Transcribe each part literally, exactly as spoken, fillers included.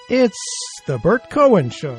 It's the Bert Cohen Show.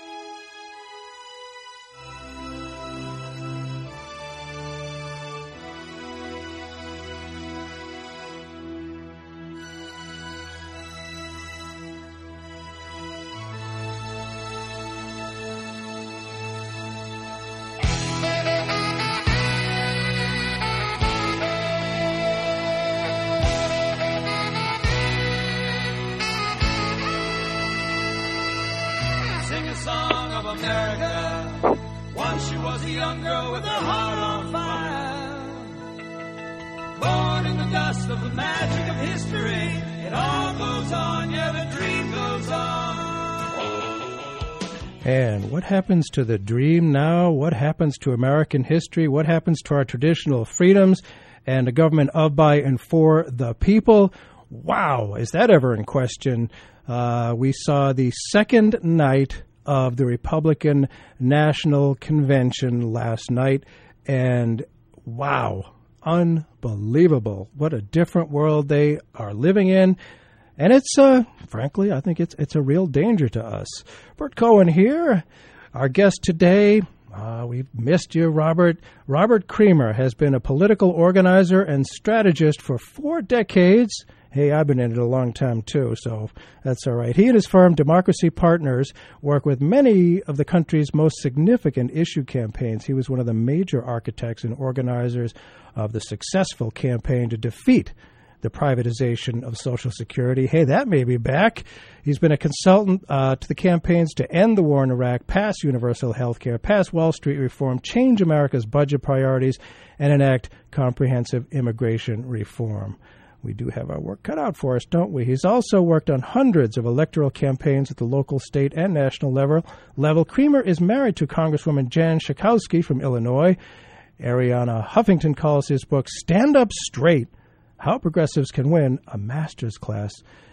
And what happens to the dream now? What happens to American history? What happens to our traditional freedoms and a government of, by, and for the people? Wow, is that ever in question? Uh, we saw the second night of the Republican National Convention last night, and wow, unbelievable. What a different world they are living in. And it's, uh, frankly, I think it's it's a real danger to us. Bert Cohen here. Our guest today, uh, we've missed you, Robert. Robert Creamer has been a political organizer and strategist for four decades. Hey, I've been in it a long time, too, so that's all right. He and his firm, Democracy Partners, work with many of the country's most significant issue campaigns. He was one of the major architects and organizers of the successful campaign to defeat the privatization of Social Security. Hey, that may be back. He's been a consultant uh, to the campaigns to end the war in Iraq, pass universal health care, pass Wall Street reform, change America's budget priorities, and enact comprehensive immigration reform. We do have our work cut out for us, don't we? He's also worked on hundreds of electoral campaigns at the local, state, and national level. level. Creamer is married to Congresswoman Jan Schakowsky from Illinois. Arianna Huffington calls his book Stand Up Straight: How Progressives Can Win a Master's Class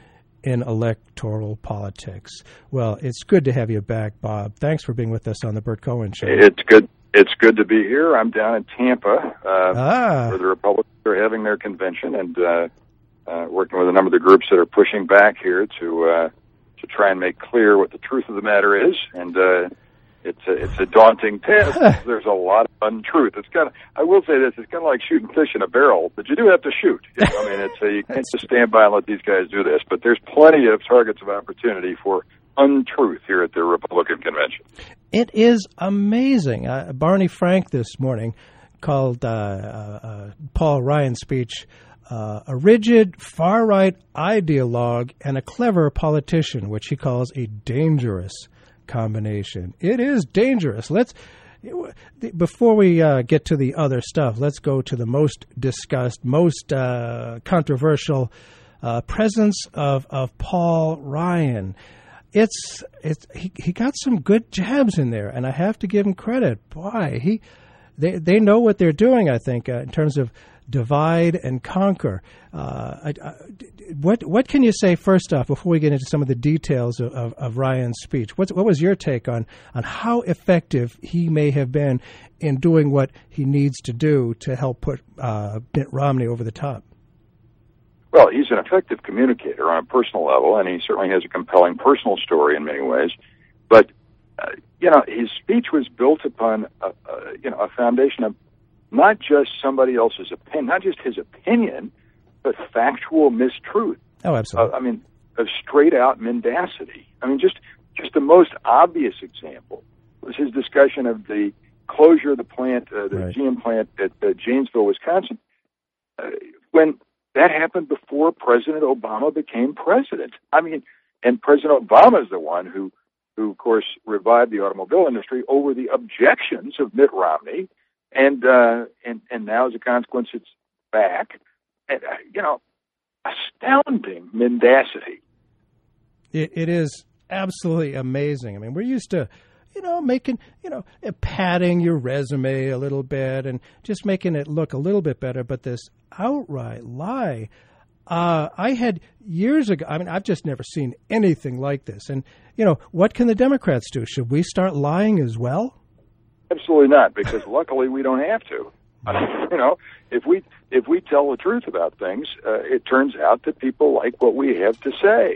in Electoral Politics. Well, it's good to have you back, Bob. Thanks for being with us on the Bert Cohen Show. It's good. It's good to be here. I'm down in Tampa, uh, ah. where the Republicans are having their convention, and uh, uh, working with a number of the groups that are pushing back here to uh, to try and make clear what the truth of the matter is. And uh, it's a, it's a daunting task. There's a lot of untruth. It's kind of, I will say this, it's kind of like shooting fish in a barrel, but you do have to shoot. You know, I mean, it's a, you can't just stand by and let these guys do this. But there's plenty of targets of opportunity for untruth here at the Republican convention. It is amazing. Uh, Barney Frank this morning called uh, uh, uh, Paul Ryan's speech uh, a rigid, far-right ideologue and a clever politician, which he calls a dangerous combination. It is dangerous. Let's before we uh, get to the other stuff, let's go to the most discussed, most uh, controversial uh, presence of of Paul Ryan. It's it's he, he got some good jabs in there, and I have to give him credit. Boy, he they they know what they're doing. I think uh, in terms of divide and conquer. Uh, I, I, what what can you say first off before we get into some of the details of, of, of Ryan's speech? What's, what was your take on on how effective he may have been in doing what he needs to do to help put uh, Mitt Romney over the top? Well, he's an effective communicator on a personal level, and he certainly has a compelling personal story in many ways. But uh, you know, his speech was built upon a, a, you know a foundation of not just somebody else's opinion, not just his opinion, but factual mistruth. Oh, absolutely. Uh, I mean, of straight-out mendacity. I mean, just just the most obvious example was his discussion of the closure of the plant, uh, the right. G M plant at uh, Janesville, Wisconsin, uh, when that happened before President Obama became president. I mean, and President Obama is the one who, who of course, revived the automobile industry over the objections of Mitt Romney. And, uh, and and now, as a consequence, it's back. And, uh, you know, astounding mendacity. It, it is absolutely amazing. I mean, we're used to, you know, making, you know, padding your resume a little bit and just making it look a little bit better. But this outright lie, uh, I had years ago, I mean, I've just never seen anything like this. And, you know, what can the Democrats do? Should we start lying as well? Absolutely not, because luckily we don't have to. You know, if we if we tell the truth about things, uh, it turns out that people like what we have to say.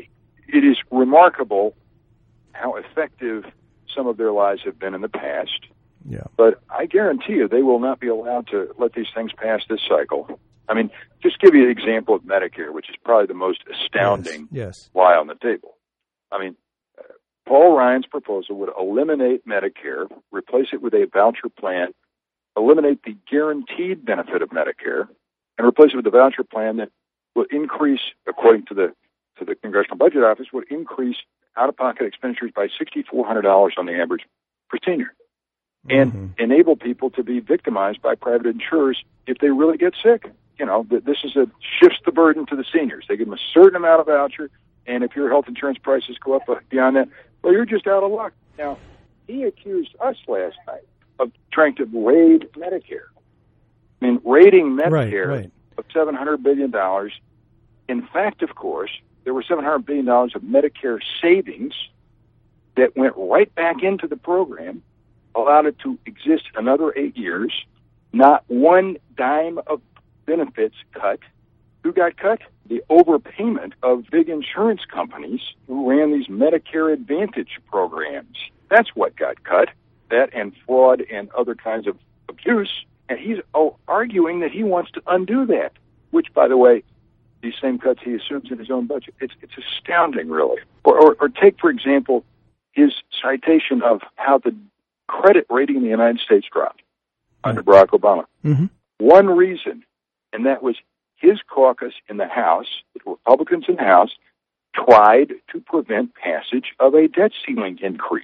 it is remarkable how effective some of their lies have been in the past. Yeah. But I guarantee you they will not be allowed to let these things pass this cycle. I mean, just give you an example of Medicare, which is probably the most astounding yes, yes. lie on the table. I mean, uh, Paul Ryan's proposal would eliminate Medicare, replace it with a voucher plan, eliminate the guaranteed benefit of Medicare, and replace it with a voucher plan that will increase, according to the to the Congressional Budget Office, would increase out-of-pocket expenditures by six thousand four hundred dollars on the average per senior, and mm-hmm. enable people to be victimized by private insurers if they really get sick. You know, this is a shifts the burden to the seniors. They give them a certain amount of voucher, and if your health insurance prices go up beyond that, well, you're just out of luck. Now, he accused us last night of trying to raid Medicare. I mean, raiding Medicare right, right. of seven hundred billion dollars. In fact, of course, there were seven hundred billion dollars of Medicare savings that went right back into the program, allowed it to exist another eight years, not one dime of benefits cut. Who got cut? The overpayment of big insurance companies who ran these Medicare Advantage programs. That's what got cut. That and fraud and other kinds of abuse. And he's oh, arguing that he wants to undo that, which, by the way, these same cuts he assumes in his own budget. It's it's astounding, really. Or, or, or take, for example, his citation of how the credit rating in the United States dropped under Barack Obama. Mm-hmm. One reason, and that was his caucus in the House, the Republicans in the House, tried to prevent passage of a debt ceiling increase.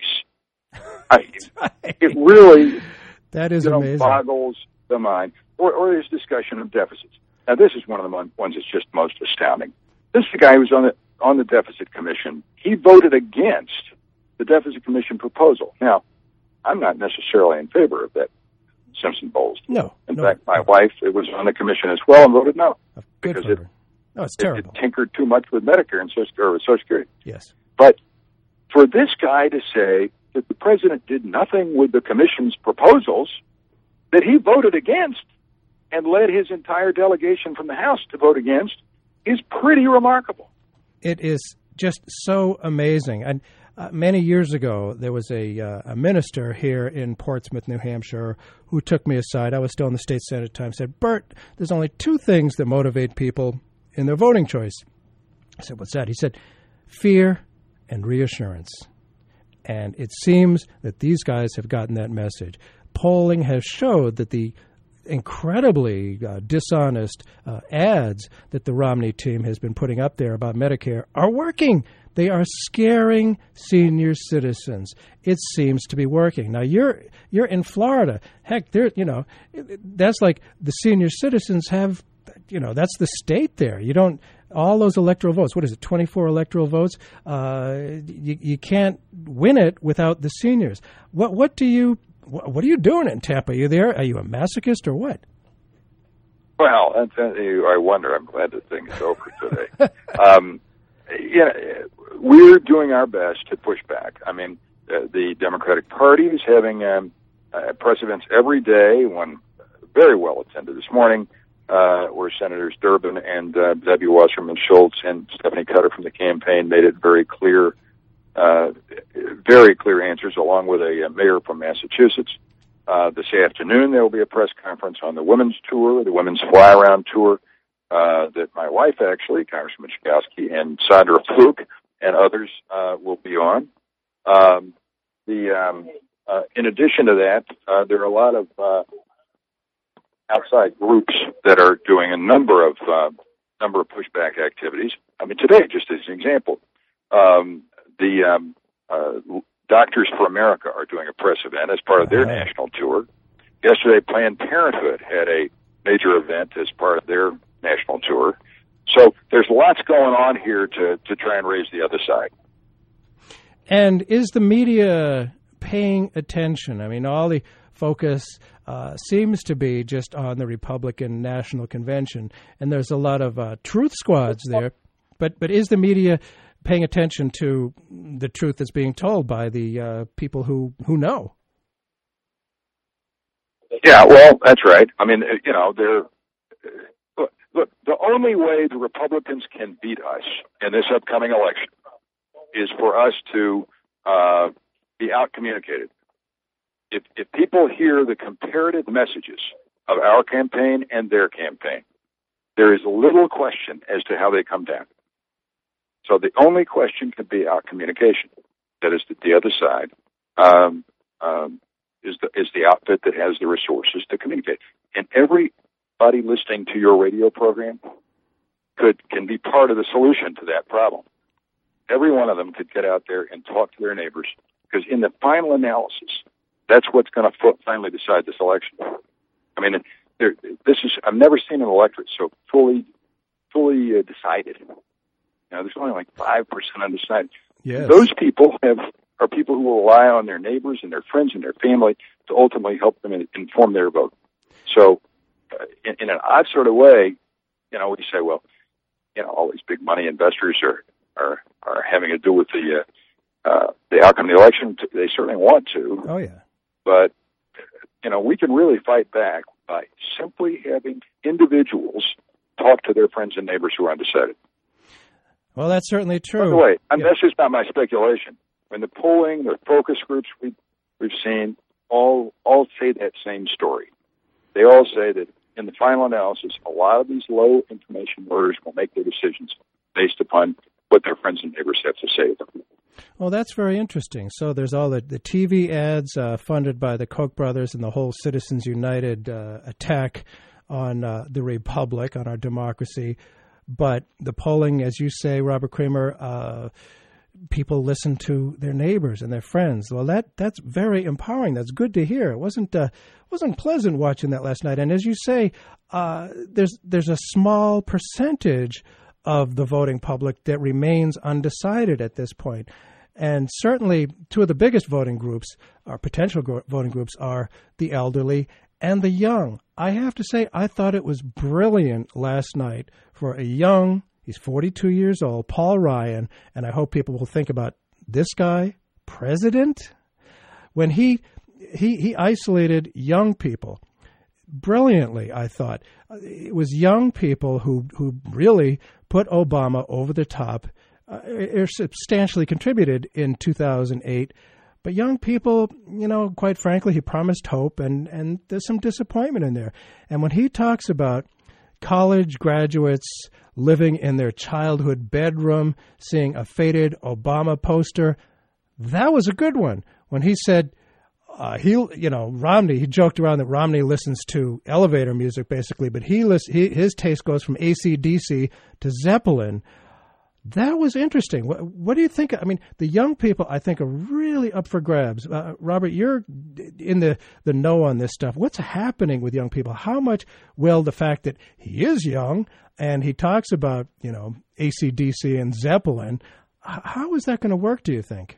I, right. It really that is you know, amazing. boggles the mind. Or, or his discussion of deficits. Now, this is one of the ones that's just most astounding. This is the guy who was on the on the Deficit Commission. He voted against the Deficit Commission proposal. Now, I'm not necessarily in favor of that Simpson-Bowles. No. In no, fact, my no. wife it was on the commission as well and voted no. Good because for it, her. No, it's it, terrible. it tinkered too much with Medicare and Social, or with Social Security. Yes. But for this guy to say that the president did nothing with the commission's proposals that he voted against and led his entire delegation from the House to vote against is pretty remarkable. It is just so amazing. And uh, many years ago, there was a, uh, a minister here in Portsmouth, New Hampshire, who took me aside. I was still in the state senate at the time. Said, "Bert, there's only two things that motivate people in their voting choice." I said, "What's that?" He said, "Fear and reassurance." And it seems that these guys have gotten that message. Polling has showed that the incredibly uh, dishonest uh, ads that the Romney team has been putting up there about Medicare are working. They are scaring senior citizens. It seems to be working. Now you're you're in Florida. Heck, there you know that's like the senior citizens have. You know that's the state there. You don't all those electoral votes. What is it? twenty-four electoral votes. Uh, you you can't win it without the seniors. What what do you? What are you doing in Tampa? Are you there? Are you a masochist or what? Well, that's, uh, I wonder. I'm glad that thing is over today. um, yeah, we're doing our best to push back. I mean, uh, the Democratic Party is having um, uh, press events every day. One very well attended this morning, uh, where Senators Durbin and uh, Debbie Wasserman Schultz and Stephanie Cutter from the campaign made it very clear. Uh, very clear answers, along with a, a mayor from Massachusetts. Uh, this afternoon, there will be a press conference on the women's tour, the women's fly-around tour, uh, that my wife, actually, Congressman Schakowsky, and Sandra Fluke and others uh, will be on. Um, the um, uh, in addition to that, uh, there are a lot of uh, outside groups that are doing a number of uh, number of pushback activities. I mean, today, just as an example, um, the um, uh, Doctors for America are doing a press event as part of their uh-huh. national tour. Yesterday, Planned Parenthood had a major event as part of their national tour. So there's lots going on here to, to try and raise the other side. And is the media paying attention? I mean, all the focus uh, seems to be just on the Republican National Convention, and there's a lot of uh, truth squads there. But but is the media paying attention to the truth that's being told by the uh, people who, who know? Yeah, well, that's right. I mean, you know, they're look, look, the only way the Republicans can beat us in this upcoming election is for us to uh, be out-communicated. If, if people hear the comparative messages of our campaign and their campaign, there is little question as to how they come down. So the only question could be our communication. That is, that the other side um, um, is the is the outfit that has the resources to communicate. And everybody listening to your radio program could can be part of the solution to that problem. Every one of them could get out there and talk to their neighbors, because in the final analysis, that's what's going to finally decide this election. I mean, there, this is I've never seen an electorate so fully fully uh, decided. You know, there's only like five percent undecided. Yes. Those people have are people who will rely on their neighbors and their friends and their family to ultimately help them in, inform their vote. So, uh, in, in an odd sort of way, you know, we say, well, you know, all these big money investors are are, are having to do with the uh, uh, the outcome of the election. They certainly want to. Oh yeah. But you know, we can really fight back by simply having individuals talk to their friends and neighbors who are undecided. Well, that's certainly true. By the way, and yeah. that's just not my speculation. When the polling, the focus groups we, we've seen, all all say that same story. They all say that in the final analysis, a lot of these low information voters will make their decisions based upon what their friends and neighbors have to say to them. Well, that's very interesting. So there's all the, the T V ads uh, funded by the Koch brothers and the whole Citizens United uh, attack on uh, the Republic, on our democracy. But the polling, as you say, Robert Kramer, uh, people listen to their neighbors and their friends. Well, that that's very empowering. That's good to hear. It wasn't uh, wasn't pleasant watching that last night. And as you say, uh, there's there's a small percentage of the voting public that remains undecided at this point. And certainly two of the biggest voting groups, or potential gro- voting groups, are the elderly and the young. I have to say, I thought it was brilliant last night for a young, he's forty-two years old, Paul Ryan, and I hope people will think about this guy, president, when he he he isolated young people brilliantly, I thought. It was young people who, who really put Obama over the top, uh, or substantially contributed in two thousand eight. But young people, you know, quite frankly, he promised hope, and, and there's some disappointment in there. And when he talks about college graduates living in their childhood bedroom, seeing a faded Obama poster, that was a good one. When he said, uh, he, you know, Romney, he joked around that Romney listens to elevator music, basically, but he, list, he his taste goes from A C D C to Zeppelin. That was interesting. What, what do you think? I mean, the young people, I think, are really up for grabs. Uh, Robert, you're in the, the know on this stuff. What's happening with young people? How much will the fact that he is young and he talks about, you know, A C D C and Zeppelin, how is that going to work, do you think?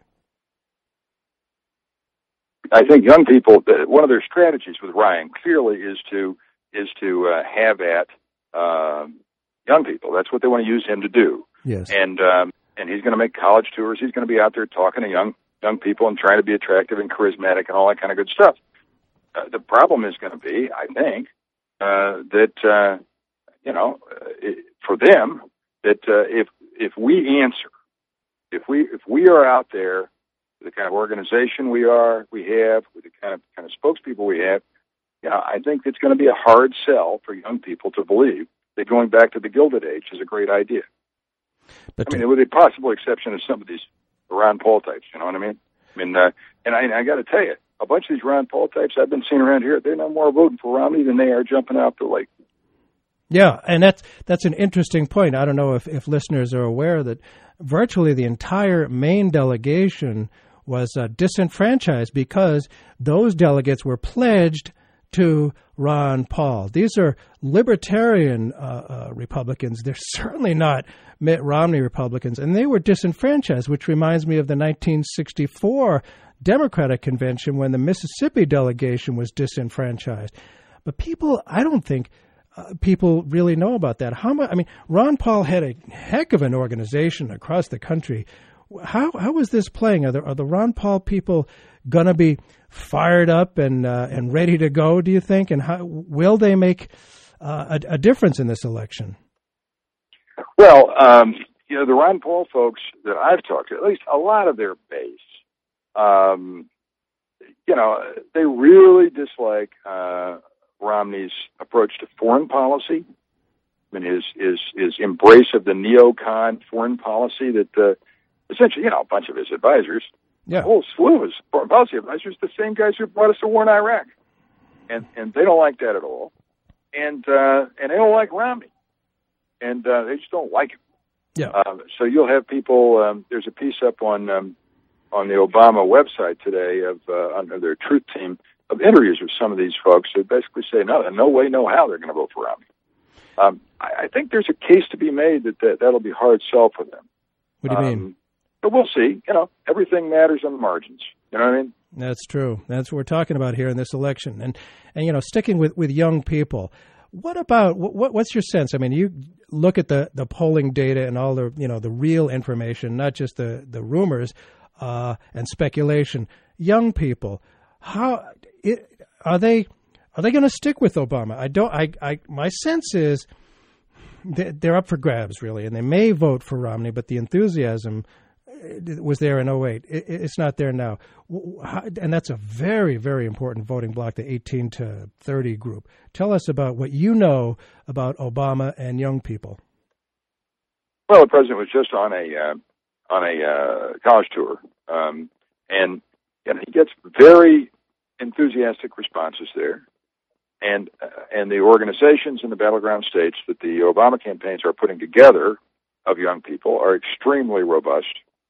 I think young people, one of their strategies with Ryan clearly is to is to uh, have at um, young people. That's what they want to use him to do. Yes. And um, and he's going to make college tours. He's going to be out there talking to young young people and trying to be attractive and charismatic and all that kind of good stuff. Uh, the problem is going to be, I think, uh, that uh, you know, it, for them, that uh, if if we answer, if we if we are out there, the kind of organization we are, we have, with the kind of kind of spokespeople we have, you know, I think it's going to be a hard sell for young people to believe that going back to the Gilded Age is a great idea. But I mean, with the possible exception of some of these Ron Paul types, you know what I mean? I mean, uh, and I, I got to tell you, a bunch of these Ron Paul types I've been seeing around here, they're no more voting for Romney than they are jumping out the lake. Yeah, and that's that's an interesting point. I don't know if, if listeners are aware that virtually the entire Maine delegation was uh, disenfranchised because those delegates were pledged to Ron Paul. These are libertarian uh, uh, Republicans. They're certainly not Mitt Romney Republicans, and they were disenfranchised, which reminds me of the nineteen sixty-four Democratic Convention when the Mississippi delegation was disenfranchised. But people, I don't think uh, people really know about that. How much? I mean, Ron Paul had a heck of an organization across the country. How how is this playing? Are the, are the Ron Paul people going to be fired up and uh, and ready to go, do you think? And how will they make uh, a, a difference in this election? Well, um, you know, the Ron Paul folks that I've talked to, at least a lot of their base, um, you know, they really dislike uh, Romney's approach to foreign policy. I mean, his his his embrace of the neocon foreign policy that uh, essentially, you know, a bunch of his advisors, yeah. a whole slew of his foreign policy advisors, the same guys who brought us the war in Iraq, and and they don't like that at all, and uh, and they don't like Romney, and uh, they just don't like him. Yeah. Um, so you'll have people. Um, there's a piece up on um, on the Obama website today of uh, under their truth team of interviews with some of these folks that basically say no, no way, no how they're going to vote for Romney. Um, I, I think there's a case to be made that, that that'll be hard sell for them. What do you um, mean? But we'll see. You know, everything matters on the margins. You know what I mean? That's true. That's what we're talking about here in this election. And, and you know, sticking with, with young people, what about, what, what's your sense? I mean, you look at the, the polling data and all the, you know, the real information, not just the, the rumors uh, and speculation. Young people, how it, are they... Are they going to stick with Obama? I don't. I. I. My sense is they're up for grabs, really, and they may vote for Romney, but the enthusiasm was there in oh eight. It's not there now, and that's a very, very important voting bloc, the eighteen to thirty group. Tell us about what you know about Obama and young people. Well, the president was just on a uh, on a uh, college tour, um, and and he gets very enthusiastic responses there. And uh, and the organizations in the battleground states that the Obama campaigns are putting together of young people are extremely robust.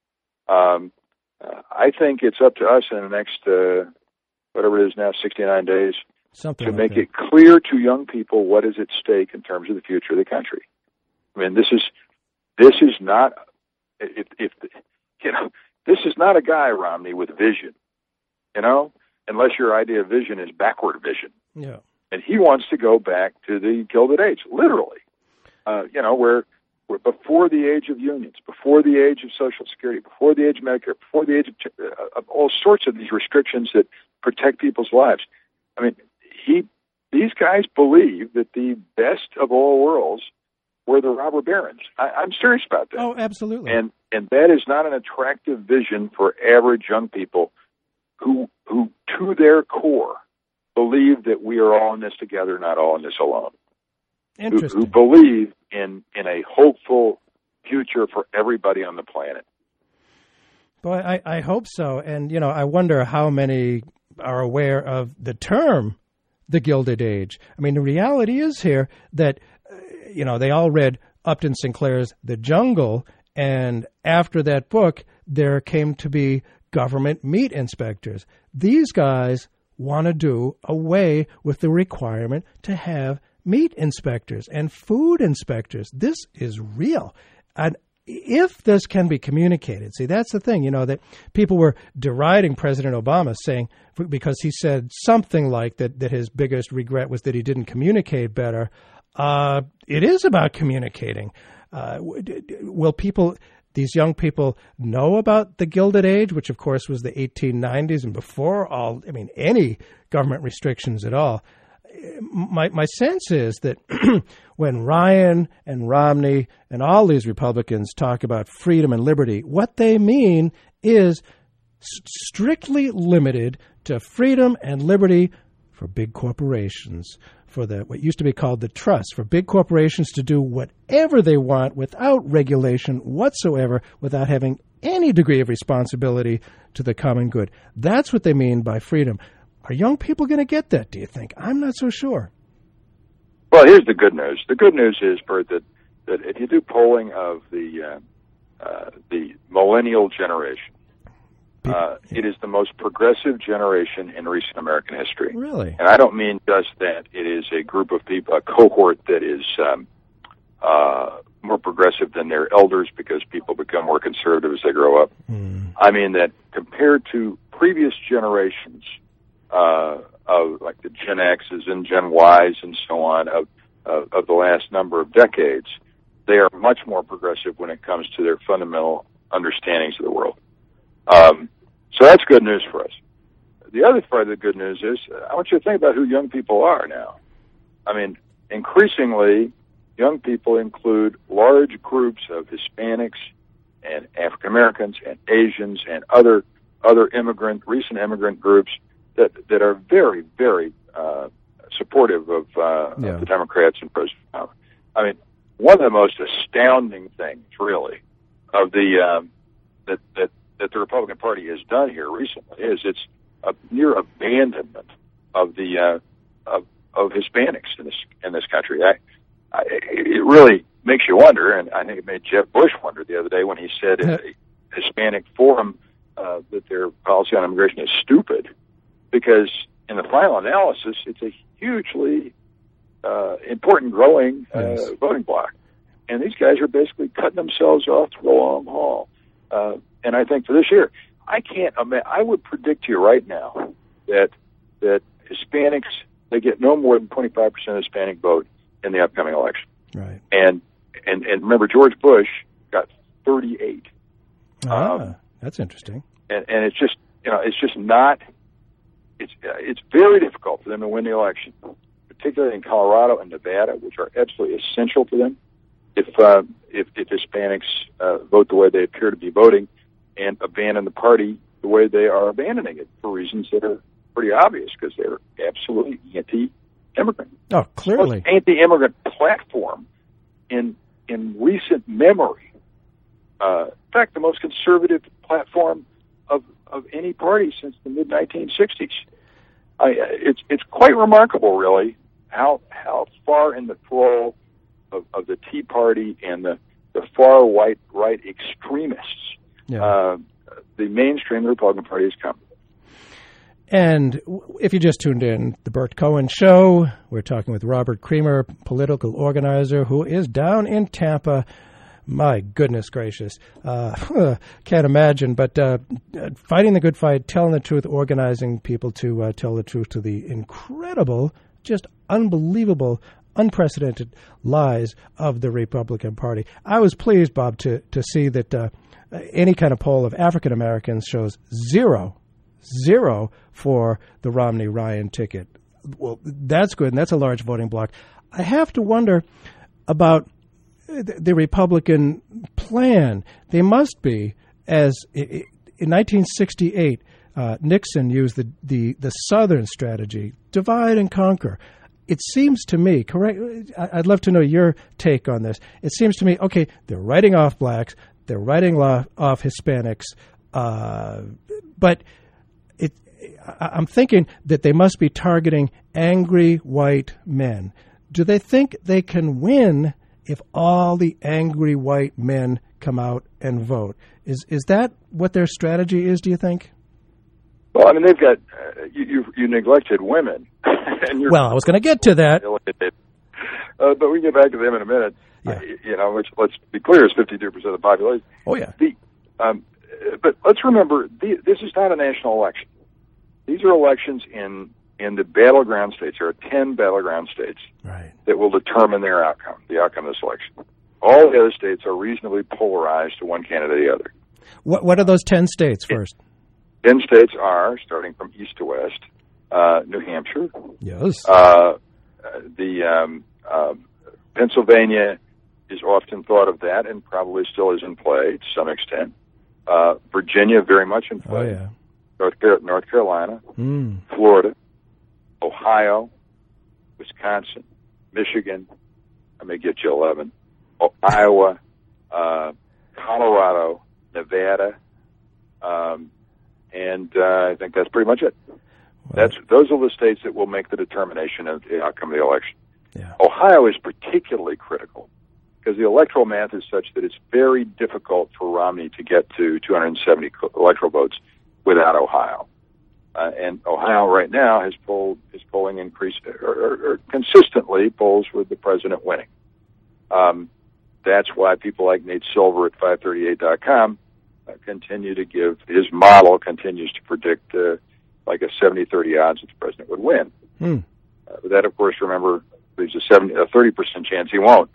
Um, uh, I think it's up to us in the next, uh, whatever it is now, sixty-nine days, Something to like make that. it clear to young people what is at stake in terms of the future of the country. I mean, this is this is not if, if you know this is not a guy, Romney, with vision. You know, unless your idea of vision is backward vision. Yeah. And he wants to go back to the Gilded Age, literally. Uh, you know, where, where before the age of unions, before the age of Social Security, before the age of Medicare, before the age of, uh, of all sorts of these restrictions that protect people's lives. I mean, he these guys believe that the best of all worlds were the robber barons. I, I'm serious about that. Oh, absolutely. And and that is not an attractive vision for average young people who who, to their core, believe that we are all in this together, not all in this alone. Interesting. Who, who believe in, in a hopeful future for everybody on the planet. Boy, I, I hope so. And, you know, I wonder how many are aware of the term, the Gilded Age. I mean, the reality is here that, uh, you know, they all read Upton Sinclair's The Jungle, and after that book, there came to be government meat inspectors. These guys want to do away with the requirement to have meat inspectors and food inspectors. This is real. And if this can be communicated, see, that's the thing, you know, that people were deriding President Obama, saying, because he said something like that, that his biggest regret was that he didn't communicate better. Uh, it is about communicating. Uh, will people... These young people know about the Gilded Age, which, of course, was the eighteen nineties and before all, I mean, any government restrictions at all. My my sense is that when Ryan and Romney and all these Republicans talk about freedom and liberty, what they mean is strictly limited to freedom and liberty for big corporations, for the what used to be called the trust, for big corporations to do whatever they want without regulation whatsoever, without having any degree of responsibility to the common good. That's what they mean by freedom. Are young people going to get that, do you think? I'm not so sure. Well, here's the good news. The good news is, Bert, that, that if you do polling of the uh, uh, the millennial generation, Uh, it is the most progressive generation in recent American history. Really? And I don't mean just that. It is a group of people, a cohort that is um, uh, more progressive than their elders because people become more conservative as they grow up. Mm. I mean that compared to previous generations uh, of like the Gen X's and Gen Y's and so on of, of, of the last number of decades, they are much more progressive when it comes to their fundamental understandings of the world. Um, so that's good news for us. The other part of the good news is I want you to think about who young people are now. I mean, increasingly, young people include large groups of Hispanics and African Americans and Asians and other other immigrant, recent immigrant groups that that are very, very uh, supportive of, uh, yeah. of the Democrats and President Trump. I mean, one of the most astounding things, really, of the um, that that that the Republican Party has done here recently is its a near abandonment of the uh, of of Hispanics in this in this country. I, I, it really makes you wonder, and I think it made Jeb Bush wonder the other day when he said in a Hispanic forum uh, that their policy on immigration is stupid, because in the final analysis, it's a hugely uh, important growing uh, yes. voting bloc, and these guys are basically cutting themselves off to the long haul. Uh, and I think for this year, I can't imagine. I would predict to you right now that that Hispanics, they get no more than twenty-five percent Hispanic vote in the upcoming election. Right. And and and remember, George Bush got thirty-eight. Ah, um, that's interesting. And and it's just you know it's just not. It's uh, it's very difficult for them to win the election, particularly in Colorado and Nevada, which are absolutely essential to them. If uh, if, if Hispanics uh, vote the way they appear to be voting and abandon the party the way they are abandoning it for reasons that are pretty obvious, because they're absolutely anti-immigrant. Oh, clearly. Most anti-immigrant platform in in recent memory. Uh, in fact, the most conservative platform of of any party since the mid nineteen sixties. I, it's it's quite remarkable, really, how how far in the thrall of, of the Tea Party and the, the far right right extremists yeah. uh, the mainstream Republican Party has come. And if you just tuned in, the Bert Cohen Show, we're talking with Robert Creamer, political organizer who is down in Tampa. My goodness gracious. Uh, can't imagine, but uh, fighting the good fight, telling the truth, organizing people to uh, tell the truth to the incredible, just unbelievable, unprecedented lies of the Republican Party. I was pleased, Bob, to, to see that uh, any kind of poll of African Americans shows zero, zero for the Romney-Ryan ticket. Well, that's good, and that's a large voting bloc. I have to wonder about the Republican plan. They must be, as in nineteen sixty-eight, uh, Nixon used the, the, the Southern strategy, divide and conquer. It seems to me, correct, I'd love to know your take on this. It seems to me, okay, they're writing off blacks, they're writing off Hispanics, uh, but it, I'm thinking that they must be targeting angry white men. Do they think they can win if all the angry white men come out and vote? Is is that what their strategy is, do you think? Well, I mean, they've got, uh, you, you you neglected women. and you're well, I was going to get to that. Uh, but we can get back to them in a minute. Yeah. Uh, you know, which, let's be clear, is fifty-two percent of the population. Oh, yeah. The, um, but let's remember, the, this is not a national election. These are elections in in the battleground states. There are ten battleground states right. that will determine their outcome, the outcome of this election. All the other states are reasonably polarized to one candidate or the other. What What are those ten states first? Ten states are, starting from east to west, uh, New Hampshire. Yes. Uh, the um, uh, Pennsylvania is often thought of that, and probably still is in play to some extent. Uh, Virginia, very much in play. Oh, yeah. North, Car- North Carolina, mm. Florida, Ohio, Wisconsin, Michigan. I may get you eleven. Oh, Iowa, uh, Colorado, Nevada, um, and uh, I think that's pretty much it. Well, that's those are the states that will make the determination of the outcome of the election. Yeah. Ohio is particularly critical because the electoral math is such that it's very difficult for Romney to get to two hundred seventy electoral votes without Ohio. Uh, and Ohio right now has polled, is polling increased or, or, or consistently polls with the president winning. Um, that's why people like Nate Silver at five thirty-eight dot com uh, continue to give, his model continues to predict uh, like a seventy thirty odds that the president would win. Hmm. Uh, but that, of course, remember, there's a, seventy, a thirty percent chance he won't.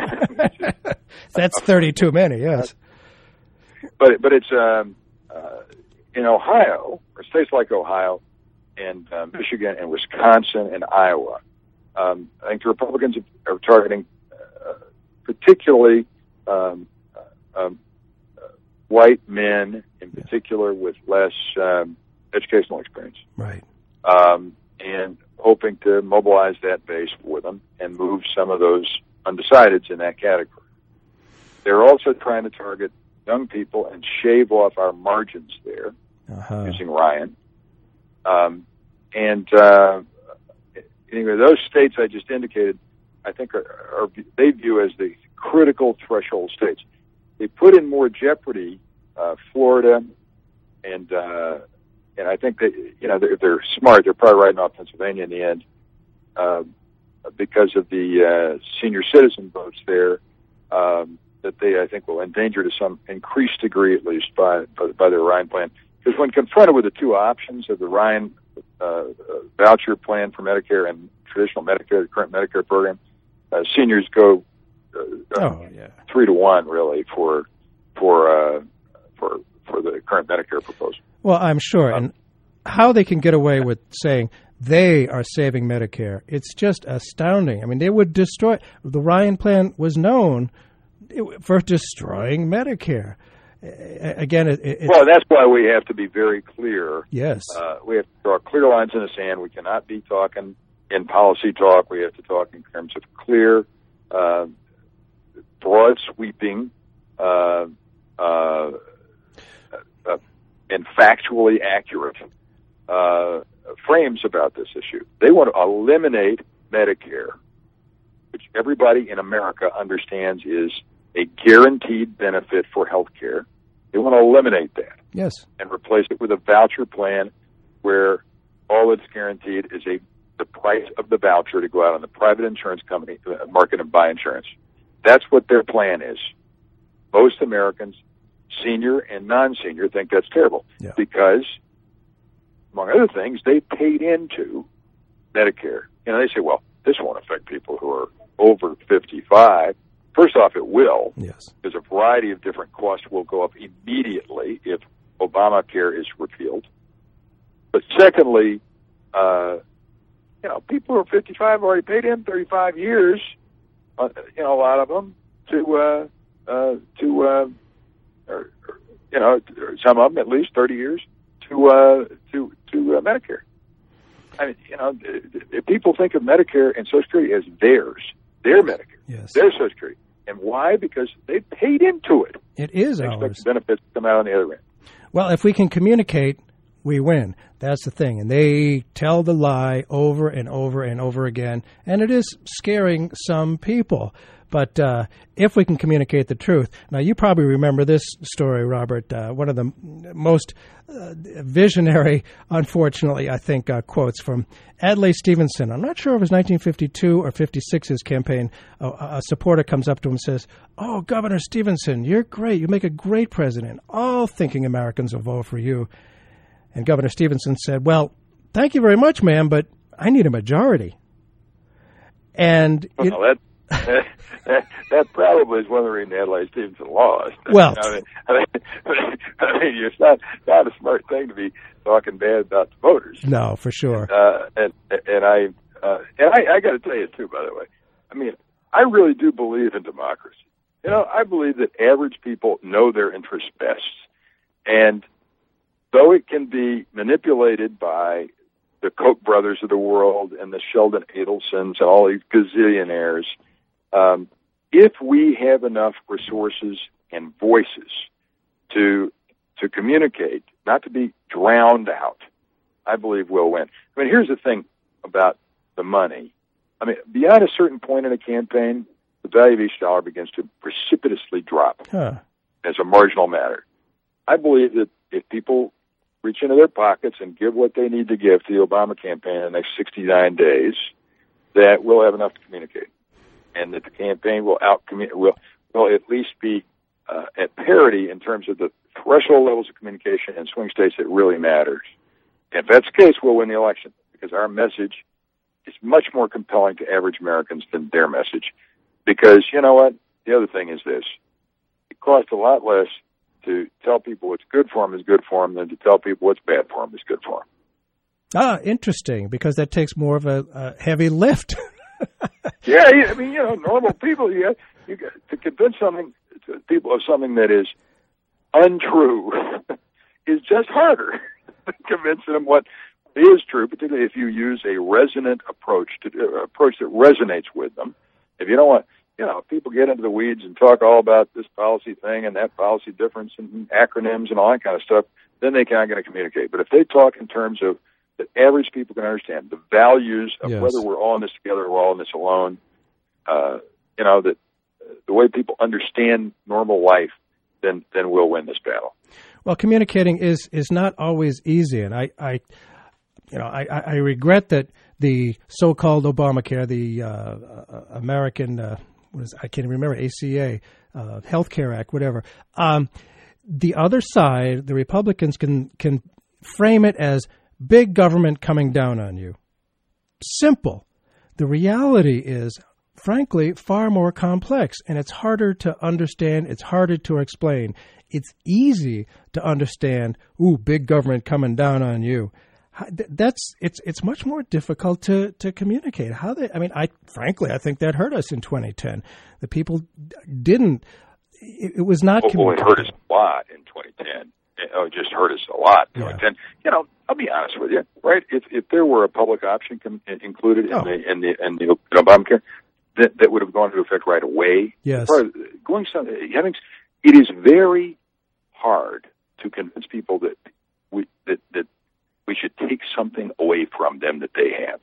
That's thirty too many, yes. But, but it's... Um, uh, in Ohio, or states like Ohio and uh, Michigan and Wisconsin and Iowa, um, I think the Republicans are targeting uh, particularly um, um, uh, white men, in particular, with less um, educational experience. Right. Um, and hoping to mobilize that base for them and move some of those undecideds in that category. They're also trying to target young people and shave off our margins there, uh-huh. using Ryan. Um, and uh, anyway, those states I just indicated, I think are, are they view as the critical threshold states. They put in more jeopardy uh, Florida, and uh, and I think that, you know, if they're smart, they're probably writing off Pennsylvania in the end uh, because of the uh, senior citizen votes there. Um, that they, I think, will endanger to some increased degree, at least, by by, by their Ryan plan. Because when confronted with the two options of the Ryan uh, uh, voucher plan for Medicare and traditional Medicare, the current Medicare program, uh, seniors go uh, oh, yeah. three to one, really, for for uh, for for the current Medicare proposal. Well, I'm sure, um, and how they can get away with saying they are saving Medicare, it's just astounding. I mean, they would destroy. The Ryan plan was known for destroying Medicare. Again, it, it, well, that's why we have to be very clear. Yes, uh, we have to draw clear lines in the sand. We cannot be talking in policy talk. We have to talk in terms of clear, uh, broad sweeping, uh, uh, uh, and factually accurate uh, frames about this issue. They want to eliminate Medicare, which everybody in America understands is a guaranteed benefit for health care. They want to eliminate that. Yes. And replace it with a voucher plan where all that's guaranteed is a the price of the voucher to go out on the private insurance company uh, market and buy insurance. That's what their plan is. Most Americans, senior and non-senior, think that's terrible yeah. because, among other things, they paid into Medicare. You know, they say, well, this won't affect people who are over fifty-five. First off, it will. Yes. Because a variety of different costs will go up immediately if Obamacare is repealed. But secondly, uh, you know, people who are fifty-five already paid in thirty-five years, uh, you know, a lot of them, to, uh, uh, to uh, or, or, you know, some of them at least thirty years, to, uh, to, to uh, Medicare. I mean, you know, if people think of Medicare and Social Security as theirs, their Medicare, yes. their Social Security. And why? Because they paid into it. It is they ours. Expect the benefits to come out on the other end. Well, if we can communicate, we win. That's the thing. And they tell the lie over and over and over again. And it is scaring some people. But uh, if we can communicate the truth. Now, you probably remember this story, Robert, uh, one of the most uh, visionary, unfortunately, I think, uh, quotes from Adlai Stevenson. I'm not sure if it was nineteen fifty-two or fifty-six, his campaign. Uh, a supporter comes up to him and says, "Oh, Governor Stevenson, you're great. You make a great president. All thinking Americans will vote for you." And Governor Stevenson said, "Well, thank you very much, ma'am, but I need a majority." And well, it, that, that, that probably is one of the reasons Adlai Stevenson lost. Well, I mean, I mean, I mean, it's not not a smart thing to be talking bad about the voters. No, for sure. Uh, and and I uh, and I, I got to tell you too, by the way. I mean, I really do believe in democracy. You know, I believe that average people know their interests best, and though it can be manipulated by the Koch brothers of the world and the Sheldon Adelsons and all these gazillionaires, um, if we have enough resources and voices to to communicate, not to be drowned out, I believe we'll win. I mean, here's the thing about the money. I mean, beyond a certain point in a campaign, the value of each dollar begins to precipitously drop huh. as a marginal matter. I believe that if people reach into their pockets and give what they need to give to the Obama campaign in the next sixty-nine days, that we'll have enough to communicate, and that the campaign will out will will at least be uh, at parity in terms of the threshold levels of communication in swing states that really matters. And if that's the case, we'll win the election because our message is much more compelling to average Americans than their message. Because you know what? The other thing is this: it costs a lot less to tell people what's good for them is good for them than to tell people what's bad for them is good for them. Ah, interesting, because that takes more of a, a heavy lift. yeah, I mean, you know, normal people, you you got to convince something to people of something that is untrue is just harder than convincing them what is true, particularly if you use a resonant approach to uh, approach that resonates with them. If you don't want, you know, if people get into the weeds and talk all about this policy thing and that policy difference and acronyms and all that kind of stuff, then they can't going to communicate. But if they talk in terms of that average people can understand, the values of yes. whether we're all in this together or we're all in this alone, uh, you know, that uh, the way people understand normal life, then then we'll win this battle. Well, communicating is is not always easy, and I, I you know, I, I regret that the so-called Obamacare, the uh, American, uh, what is I can't even remember, A C A, uh, Health Care Act, whatever. Um, the other side, the Republicans can can frame it as big government coming down on you. Simple. The reality is, frankly, far more complex, and it's harder to understand. It's harder to explain. It's easy to understand, ooh, big government coming down on you. That's it's it's much more difficult to, to communicate. How they? I mean, I frankly, I think that hurt us in twenty ten. The people didn't. It, it was not. Oh, it hurt us a lot in twenty ten. It just hurt us a lot in twenty ten. Yeah. You know, I'll be honest with you, right? If if there were a public option com- included in oh. the in the in the Obamacare, that that would have gone into effect right away. Yes. Going some having it is very hard to convince people that we that that. we should take something away from them that they have.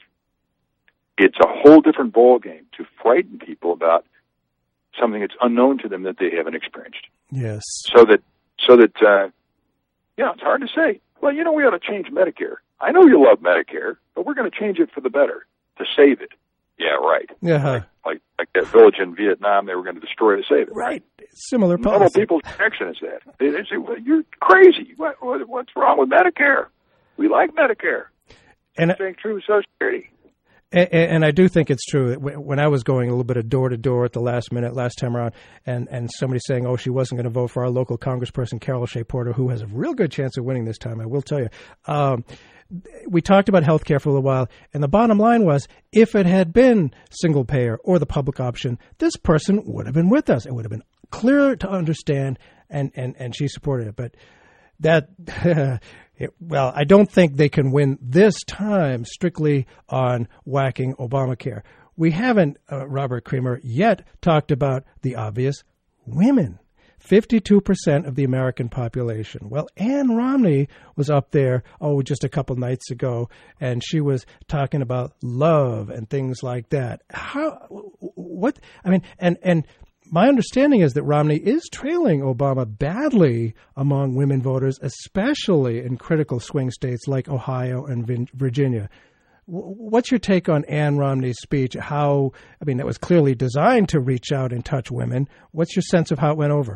It's a whole different ballgame to frighten people about something that's unknown to them that they haven't experienced. Yes. So that, so that, uh, yeah, it's hard to say. Well, you know, we ought to change Medicare. I know you love Medicare, but we're going to change it for the better to save it. Yeah, right. Yeah. Like, like, like that village in Vietnam, they were going to destroy to save it. Right. Similar policy. Normal people's reaction is that they, they say, "Well, you're crazy. What, what, what's wrong with Medicare? We like Medicare." And it's being true with Social Security. And, and I do think it's true. When I was going a little bit of door to door at the last minute, last time around, and, and somebody saying, oh, she wasn't going to vote for our local congressperson, Carol Shea Porter, who has a real good chance of winning this time, I will tell you. Um, we talked about health care for a little while, and the bottom line was, if it had been single payer or the public option, this person would have been with us. It would have been clearer to understand, and, and, and she supported it. But that... It, well, I don't think they can win this time strictly on whacking Obamacare. We haven't, uh, Robert Creamer, yet talked about the obvious: women. fifty-two percent of the American population. Well, Ann Romney was up there, oh, just a couple nights ago, and she was talking about love and things like that. How, what, I mean, and, and, my understanding is that Romney is trailing Obama badly among women voters, especially in critical swing states like Ohio and Virginia. What's your take on Ann Romney's speech? How, I mean, it was clearly designed to reach out and touch women. What's your sense of how it went over?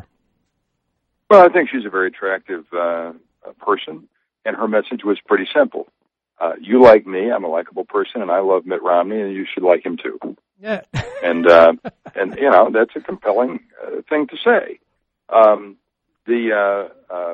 Well, I think she's a very attractive uh, person, and her message was pretty simple. Uh, you like me, I'm a likable person, and I love Mitt Romney, and you should like him too. Yeah. and, uh, and you know, that's a compelling uh, thing to say. Um, the uh, uh,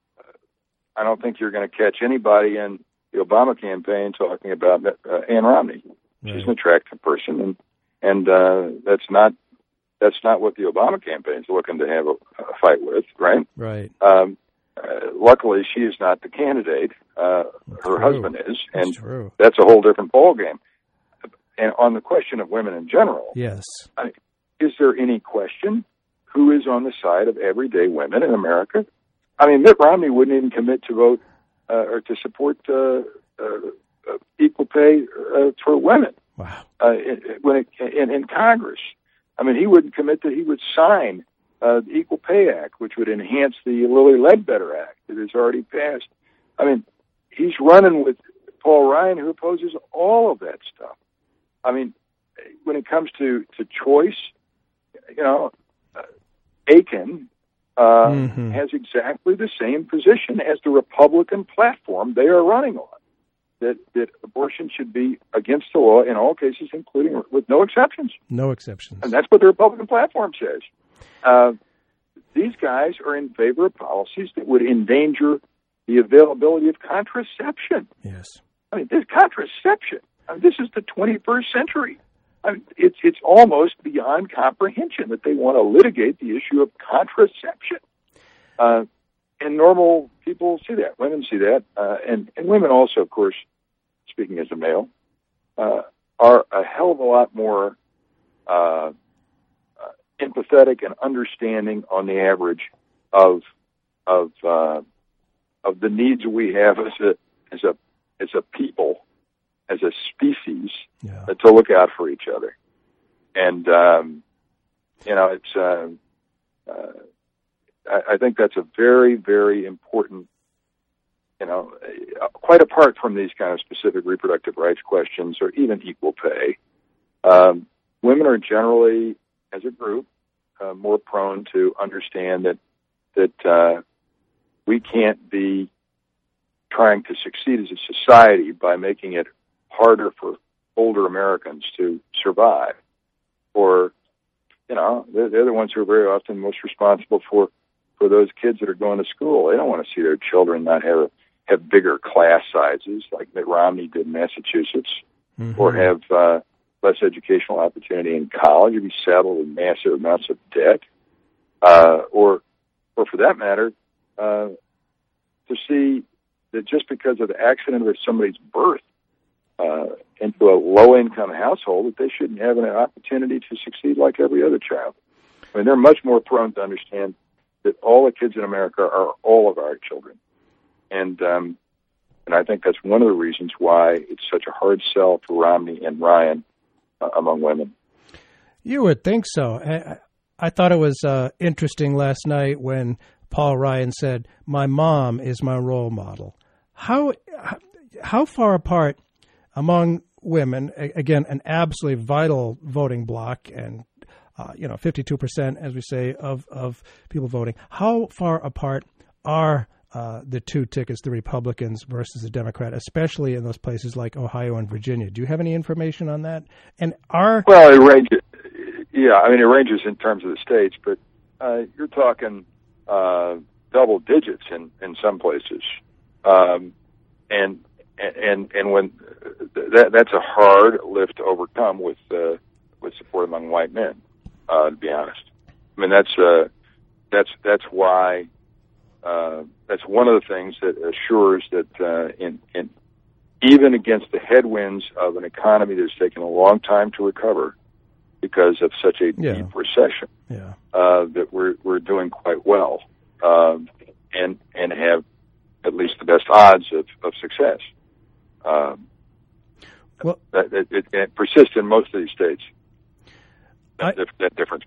I don't think you're going to catch anybody in the Obama campaign talking about uh, Ann Romney. Right. She's an attractive person, and and uh, that's not that's not what the Obama campaign is looking to have a, a fight with, right? Right. Um, uh, luckily, she is not the candidate. Uh, her true. husband is, and that's, true. that's a whole different ballgame. And on the question of women in general, yes, I, is there any question who is on the side of everyday women in America? I mean, Mitt Romney wouldn't even commit to vote uh, or to support uh, uh, uh, equal pay uh, for women. Wow. Uh, when it, in, in Congress, I mean, he wouldn't commit that he would sign uh, the Equal Pay Act, which would enhance the Lilly Ledbetter Act that is already passed. I mean, he's running with Paul Ryan, who opposes all of that stuff. I mean, when it comes to, to choice, you know, uh, Aiken uh, mm-hmm. has exactly the same position as the Republican platform they are running on, that, that abortion should be against the law in all cases, including with no exceptions. No exceptions. And that's what the Republican platform says. Uh, these guys are in favor of policies that would endanger the availability of contraception. Yes. I mean, this contraception. I mean, this is the twenty-first century. I mean, it's it's almost beyond comprehension that they want to litigate the issue of contraception. Uh, and normal people see that. Women see that. Uh, and, and women also, of course, speaking as a male, uh, are a hell of a lot more uh, uh, empathetic and understanding on the average of of uh, of the needs we have as a as a as a people, as a species, yeah. uh, to look out for each other. And um, you know, it's uh, uh, I, I think that's a very, very important. You know, uh, quite apart from these kind of specific reproductive rights questions or even equal pay, um, women are generally, as a group, uh, more prone to understand that that uh, we can't be trying to succeed as a society by making it harder for older Americans to survive. Or, you know, they're, they're the ones who are very often most responsible for, for those kids that are going to school. They don't want to see their children not have have bigger class sizes like Mitt Romney did in Massachusetts, mm-hmm. or have uh, less educational opportunity in college, or be saddled with massive amounts of debt, uh, or, or for that matter, uh, to see that just because of the accident of somebody's birth uh, into a low-income household, that they shouldn't have an opportunity to succeed like every other child. I mean, they're much more prone to understand that all the kids in America are all of our children. And um, and I think that's one of the reasons why it's such a hard sell for Romney and Ryan uh, among women. You would think so. I, I thought it was uh, interesting last night when Paul Ryan said, "My mom is my role model." How how far apart among women, again, an absolutely vital voting bloc, and uh, you know, fifty-two percent, as we say, of of people voting. How far apart are Uh, the two tickets, the Republicans versus the Democrat, especially in those places like Ohio and Virginia? Do you have any information on that? And are well, it ranges. Yeah, I mean, it ranges in terms of the states, but uh, you're talking uh, double digits in, in some places, um, and and and when that that's a hard lift to overcome with uh, with support among white men. Uh, to be honest, I mean that's uh, that's that's why. Uh, that's one of the things that assures that uh, in, in even against the headwinds of an economy that's taken a long time to recover because of such a yeah. deep recession, yeah. uh, that we're we're doing quite well, um, and and have at least the best odds of, of success. Um, well, that, that it, it persists in most of these states. That, I, that difference.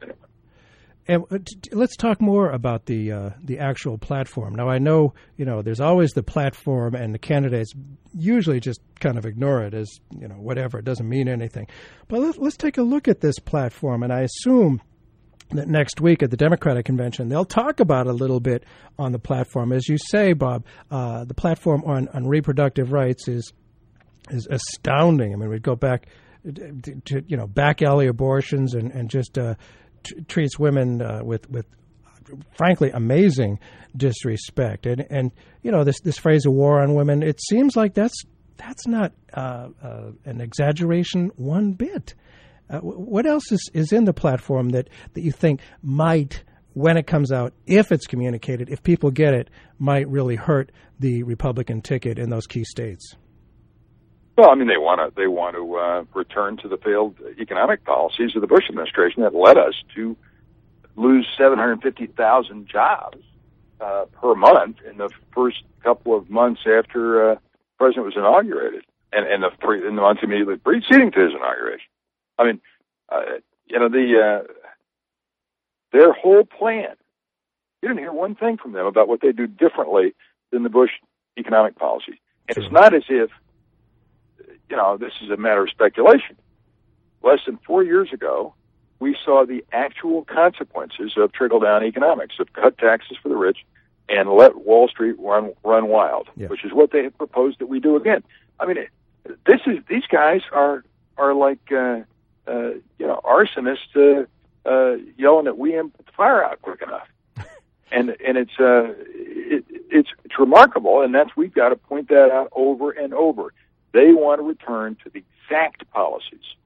And let's talk more about the uh, the actual platform. Now, I know, you know, there's always the platform, and the candidates usually just kind of ignore it as, you know, whatever. It doesn't mean anything. But let's, let's take a look at this platform, and I assume that next week at the Democratic Convention, they'll talk about it a little bit on the platform. As you say, Bob, uh, the platform on, on reproductive rights is is astounding. I mean, we'd go back to, to you know, back alley abortions and, and just uh, t- treats women uh, with, with, frankly, amazing disrespect. And, and you know, this, this phrase, a war on women, it seems like that's that's not uh, uh, an exaggeration one bit. Uh, what else is, is in the platform that, that you think might, when it comes out, if it's communicated, if people get it, might really hurt the Republican ticket in those key states? Well, I mean, they want to they want to uh, return to the failed economic policies of the Bush administration that led us to lose seven hundred fifty thousand jobs uh, per month in the first couple of months after uh, the president was inaugurated, and, and the pre- in the months immediately preceding to his inauguration. I mean, uh, you know, the uh, their whole plan. You didn't hear one thing from them about what they do differently than the Bush economic policy, and it's not as if, you know, this is a matter of speculation. Less than four years ago, we saw the actual consequences of trickle-down economics, of cut taxes for the rich and let Wall Street run run wild, yeah. which is what they have proposed that we do again. I mean, this is these guys are are like uh, uh, you know arsonists uh, uh, yelling that we didn't put the fire out quick enough, and and it's uh, it, it's it's remarkable, and that's we've got to point that out over and over. They want to return to the exact policies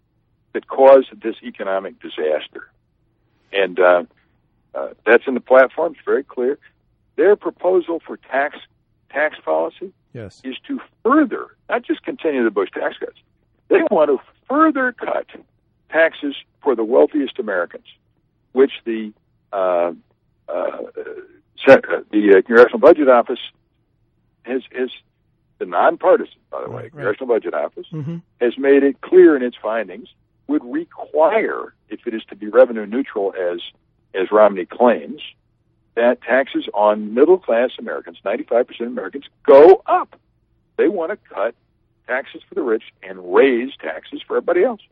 that caused this economic disaster. And uh, uh, that's in the platform. It's very clear. Their proposal for tax tax policy yes. is to further, not just continue the Bush tax cuts, they want to further cut taxes for the wealthiest Americans, which the uh, uh, the uh, Congressional Budget Office has, has the nonpartisan, by the way, right. Congressional Budget Office, mm-hmm. has made it clear in its findings would require, if it is to be revenue neutral as as Romney claims, that taxes on middle-class Americans, ninety-five percent of Americans, go up. They want to cut taxes for the rich and raise taxes for everybody else.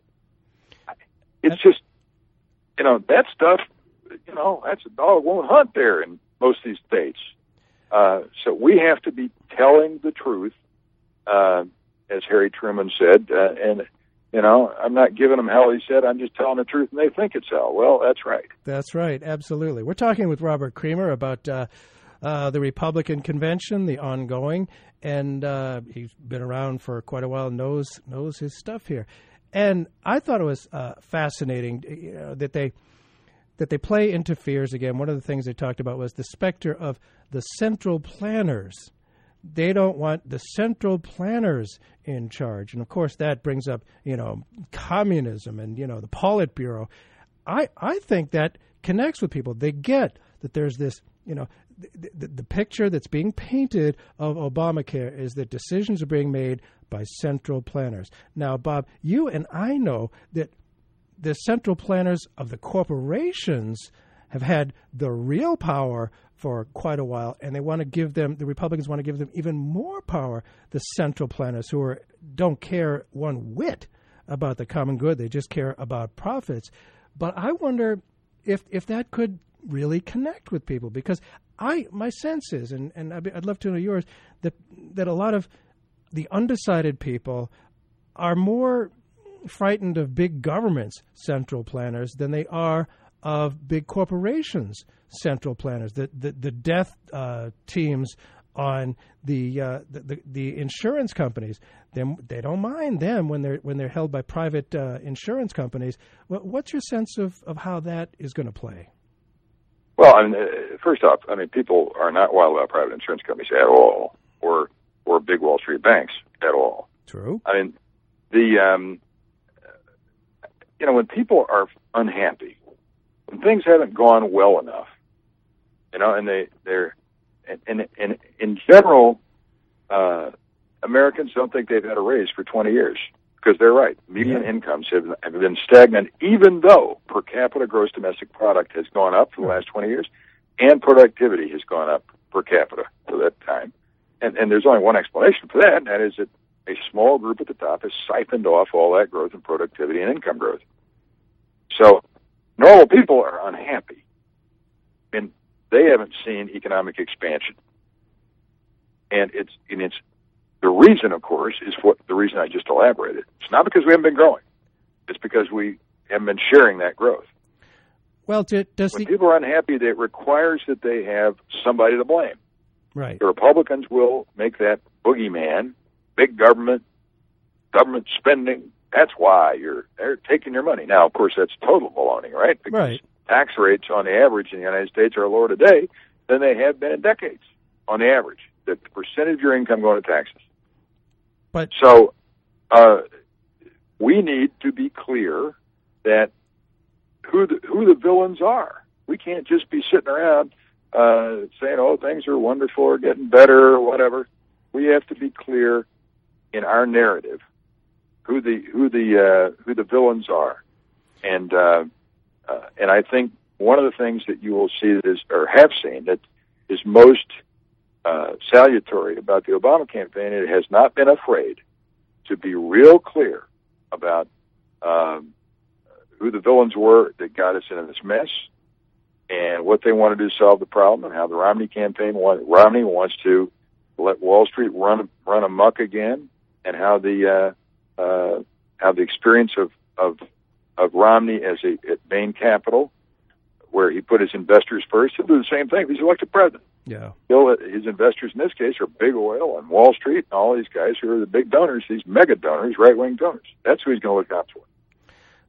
It's that's, just, you know, that stuff, you know, that's a dog won't hunt there in most of these states. Uh, so we have to be telling the truth, uh, as Harry Truman said, uh, and you know, I'm not giving them hell, he said. I'm just telling the truth, and they think it's hell. Well, that's right. That's right. Absolutely. We're talking with Robert Creamer about uh, uh, the Republican convention, the ongoing, and uh, he's been around for quite a while, knows knows his stuff here. And I thought it was uh, fascinating, you know, that they that they play into fears again. One of the things they talked about was the specter of the central planners. They don't want the central planners in charge. And, of course, that brings up, you know, communism and, you know, the Politburo. I, I think that connects with people. They get that there's this, you know, the, the, the picture that's being painted of Obamacare is that decisions are being made by central planners. Now, Bob, you and I know that the central planners of the corporations have had the real power for quite a while, and they want to give them, the Republicans want to give them even more power, the central planners who are, don't care one whit about the common good. They just care about profits. But I wonder if if that could really connect with people, because I my sense is, and, and I'd, I'd love to know yours, that, that a lot of the undecided people are more frightened of big government's central planners than they are of big corporations' central planners, the the, the death uh, teams on the, uh, the the the insurance companies. They they don't mind them when they're when they're held by private uh, insurance companies. Well, what's your sense of, of how that is going to play? Well, I mean, uh, first off, I mean, people are not wild about private insurance companies at all, or or big Wall Street banks at all. True. I mean, the um, you know, when people are unhappy, when things haven't gone well enough, you know, and they, they're, and, and, and in general, uh, Americans don't think they've had a raise for twenty years, because they're right. Median yeah. incomes have, have been stagnant, even though per capita gross domestic product has gone up for the last twenty years, and productivity has gone up per capita for that time. And, and there's only one explanation for that, and that is that a small group at the top has siphoned off all that growth in productivity and income growth. So normal people are unhappy, and they haven't seen economic expansion. And it's and it's the reason, of course, is what the reason I just elaborated. It's not because we haven't been growing; it's because we haven't been sharing that growth. Well, to, does when the people are unhappy, it requires that they have somebody to blame. Right. The Republicans will make that boogeyman, big government, government spending. That's why you're they're taking your money. Now, of course, that's total baloney, right? Because right. tax rates on the average in the United States are lower today than they have been in decades on the average. The percentage of your income going to taxes. But so uh, we need to be clear that who the, who the villains are. We can't just be sitting around uh, saying, "Oh, things are wonderful or getting better" or whatever. We have to be clear in our narrative who the who the uh, who the villains are, and uh, uh, and I think one of the things that you will see that is or have seen that is most uh, salutary about the Obama campaign, it has not been afraid to be real clear about um, who the villains were that got us into this mess, and what they want to do to solve the problem, and how the Romney campaign want, Romney wants to let Wall Street run run amok again, and how the uh, Uh, how the experience of, of of Romney as a at Bain Capital, where he put his investors first, he'll do the same thing if he's elected president. Yeah, He'll, his investors in this case are big oil and Wall Street and all these guys who are the big donors, these mega donors, right wing donors. That's who he's going to look out for.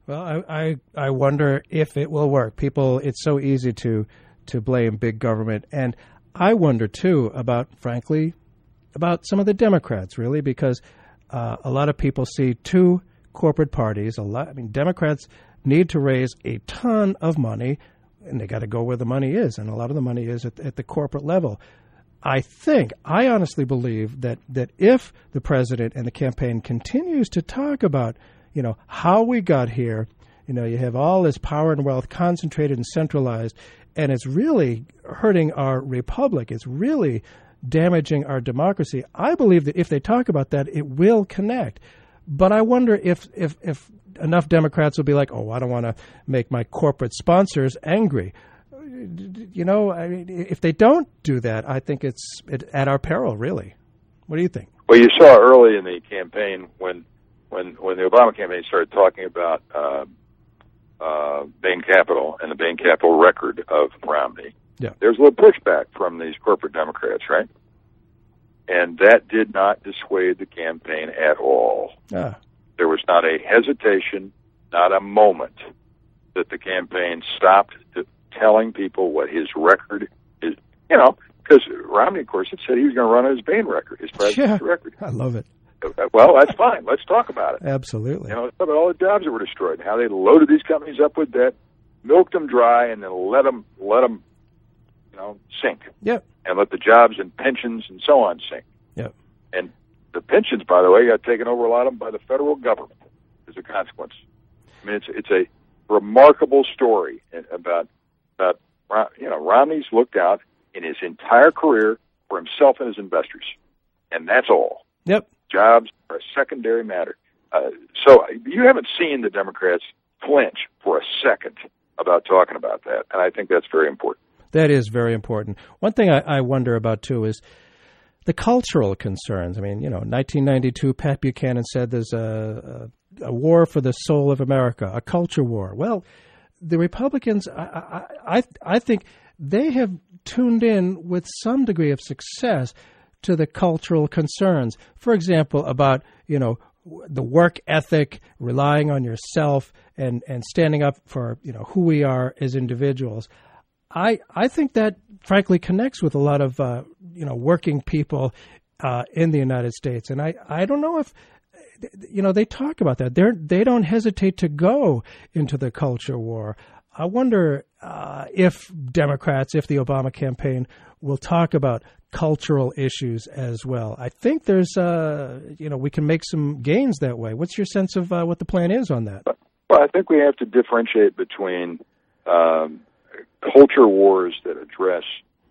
Well, I, I, I wonder if it will work. People, it's so easy to to blame big government. And I wonder, too, about, frankly, about some of the Democrats, really, because uh, a lot of people see two corporate parties. A lot. I mean, Democrats need to raise a ton of money, and they got to go where the money is, and a lot of the money is at, at the corporate level. I think, I honestly believe that, that if the president and the campaign continues to talk about, you know, how we got here, you know, you have all this power and wealth concentrated and centralized, and it's really hurting our republic. It's really damaging our democracy. I believe that if they talk about that, it will connect. But I wonder if, if, if enough Democrats will be like, oh, I don't want to make my corporate sponsors angry. You know, I mean, if they don't do that, I think it's at our peril, really. What do you think? Well, you saw early in the campaign when when, when the Obama campaign started talking about uh, uh, Bain Capital and the Bain Capital record of Romney, yeah. There's a little pushback from these corporate Democrats, right? And that did not dissuade the campaign at all. Ah. There was not a hesitation, not a moment that the campaign stopped to telling people what his record is. You know, because Romney, of course, had said he was going to run his Bain record, his president's yeah, record. I love it. Well, that's fine. Let's talk about it. Absolutely. You know, let's talk about all the jobs that were destroyed, how they loaded these companies up with debt, milked them dry, and then let them, let them, you know, sink. Yep. And let the jobs and pensions and so on sink. Yep. And the pensions, by the way, got taken over, a lot of them, by the federal government as a consequence. I mean, it's it's a remarkable story about, about you know, Romney's looked out in his entire career for himself and his investors. And that's all. Yep. Jobs are a secondary matter. Uh, so you haven't seen the Democrats flinch for a second about talking about that, and I think that's very important. That is very important. One thing I, I wonder about, too, is the cultural concerns. I mean, you know, nineteen ninety-two, Pat Buchanan said there's a, a, a war for the soul of America, a culture war. Well, the Republicans, I, I, I, I think they have tuned in with some degree of success to the cultural concerns. For example, about, you know, the work ethic, relying on yourself, and, and standing up for, you know, who we are as individuals. I I think that, frankly, connects with a lot of, uh, you know, working people uh, in the United States. And I, I don't know if, you know, they talk about that. They're, they don't hesitate to go into the culture war. I wonder uh, if Democrats, if the Obama campaign will talk about cultural issues as well. I think there's, uh, you know, we can make some gains that way. What's your sense of uh, what the plan is on that? Well, I think we have to differentiate between um, culture wars that address